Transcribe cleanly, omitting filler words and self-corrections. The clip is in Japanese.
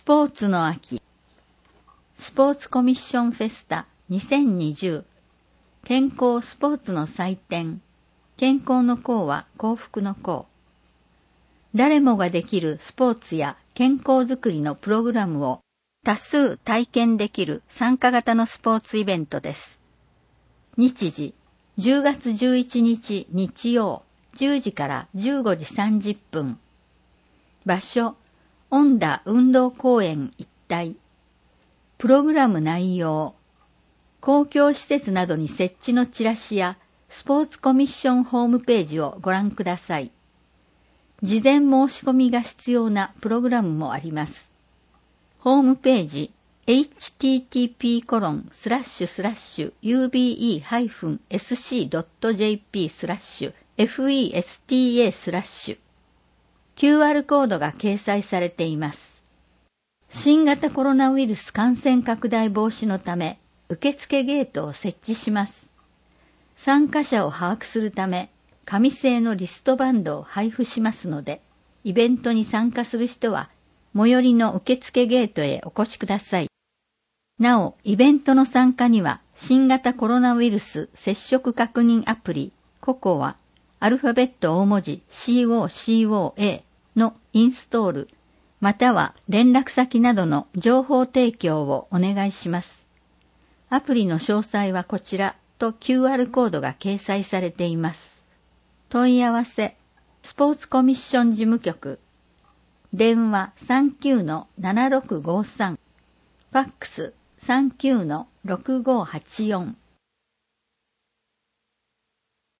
スポーツの秋スポーツコミッションフェスタ2020健康スポーツの祭典健康の功は幸福の功。誰もができるスポーツや健康づくりのプログラムを多数体験できる参加型のスポーツイベントです。日時10月11日日曜10時から15時30分。場所恩田運動公園一帯。プログラム内容公共施設などに設置のチラシやスポーツコミッションホームページをご覧ください。事前申し込みが必要なプログラムもあります。ホームページ http://ube-sc.jp/festa/ QR コードが掲載されています。新型コロナウイルス感染拡大防止のため、受付ゲートを設置します。参加者を把握するため、紙製のリストバンドを配布しますので、イベントに参加する人は、最寄りの受付ゲートへお越しください。なお、イベントの参加には、新型コロナウイルス接触確認アプリ、COCOAは、アルファベット大文字 COCOA のインストール、または連絡先などの情報提供をお願いします。アプリの詳細はこちらと QR コードが掲載されています。問い合わせ、スポーツコミッション事務局、電話 39-7653、ファックス 39-6584